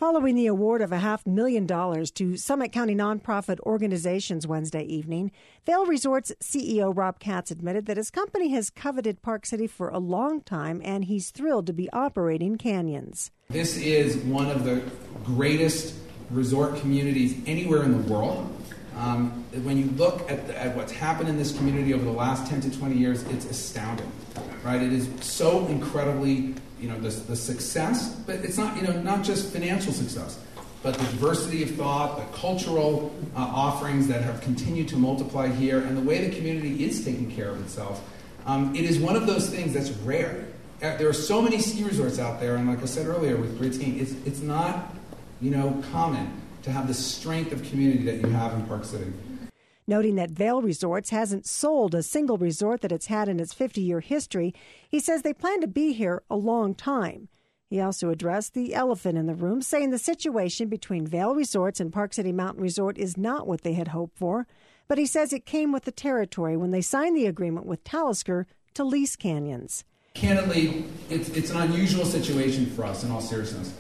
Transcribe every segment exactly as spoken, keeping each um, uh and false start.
Following the award of a half million dollars to Summit County nonprofit organizations Wednesday evening, Vail Resorts C E O Rob Katz admitted that his company has coveted Park City for a long time, and he's thrilled to be operating Canyons. This is one of the greatest resort communities anywhere in the world. Um, when you look at, the, at what's happened in this community over the last ten to twenty years, it's astounding, right? It is so incredibly, you know, the, the success, but it's not, you know, not just financial success, but the diversity of thought, the cultural uh, offerings that have continued to multiply here, and the way the community is taking care of itself. Um, it is one of those things that's rare. There are so many ski resorts out there, and like I said earlier with great skiing, it's, it's not, you know, common to have the strength of community that you have in Park City. Noting that Vail Resorts hasn't sold a single resort that it's had in its fifty-year history, he says they plan to be here a long time. He also addressed the elephant in the room, saying the situation between Vail Resorts and Park City Mountain Resort is not what they had hoped for, but he says it came with the territory when they signed the agreement with Talisker to lease Canyons. Candidly, it's, it's an unusual situation for us, in all seriousness.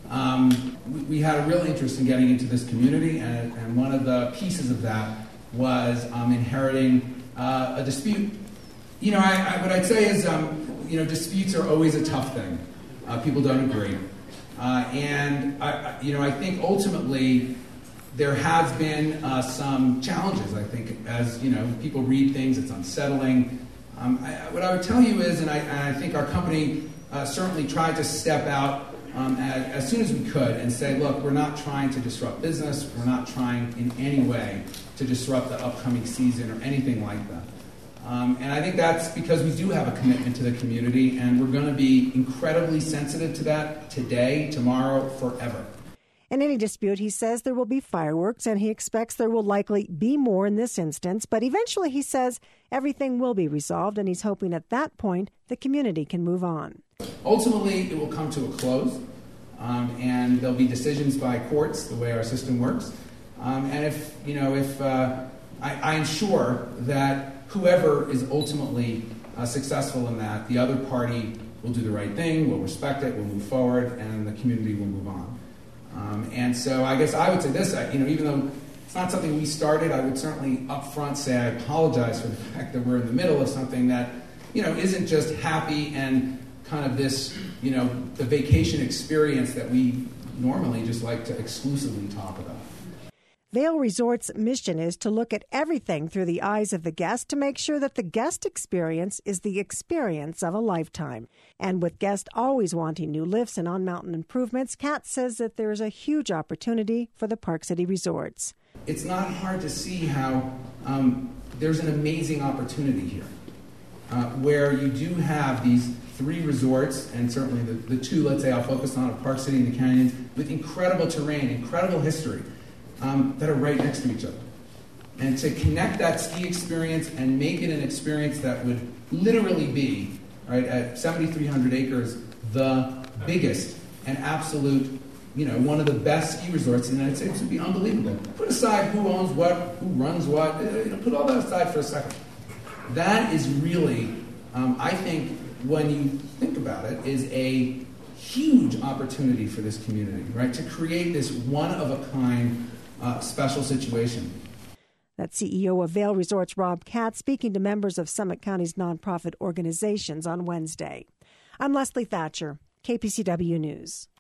Um, we, we had a real interest in getting into this community, and, and one of the pieces of that was um, inheriting uh, a dispute. You know, I, I, what I'd say is, um, you know, disputes are always a tough thing. Uh, people don't agree. Uh, and, I, you know, I think ultimately there has been uh, some challenges, I think, as, you know, people read things, it's unsettling. Um, I, what I would tell you is, and I, and I think our company uh, certainly tried to step out Um, as, as soon as we could and say, look, we're not trying to disrupt business. We're not trying in any way to disrupt the upcoming season or anything like that. Um, and I think that's because we do have a commitment to the community, and we're going to be incredibly sensitive to that today, tomorrow, forever. In any dispute, he says there will be fireworks, and he expects there will likely be more in this instance. But eventually, he says, everything will be resolved, and he's hoping at that point the community can move on. Ultimately, it will come to a close, um, and there'll be decisions by courts, the way our system works. Um, and if, you know, if uh, I, I ensure that whoever is ultimately uh, successful in that, the other party will do the right thing, will respect it, will move forward, and the community will move on. Um, and so I guess I would say this, I, you know, even though it's not something we started, I would certainly up front say I apologize for the fact that we're in the middle of something that, you know, isn't just happy and kind of this, you know, the vacation experience that we normally just like to exclusively talk about. Vail Resorts' mission is to look at everything through the eyes of the guest to make sure that the guest experience is the experience of a lifetime. And with guests always wanting new lifts and on-mountain improvements, Katz says that there is a huge opportunity for the Park City Resorts. It's not hard to see how um, there's an amazing opportunity here, uh, where you do have these three resorts, and certainly the, the two, let's say I'll focus on, Park City and the Canyons, with incredible terrain, incredible history, Um, that are right next to each other. And to connect that ski experience and make it an experience that would literally be, right, at seventy-three hundred acres, the biggest and absolute, you know, one of the best ski resorts in the United States would be unbelievable. Put aside who owns what, who runs what, you know, put all that aside for a second. That is really, um, I think, when you think about it, is a huge opportunity for this community, right, to create this one-of-a-kind Uh, special situation. That's C E O of Vail Resorts, Rob Katz, speaking to members of Summit County's nonprofit organizations on Wednesday. I'm Leslie Thatcher, K P C W News.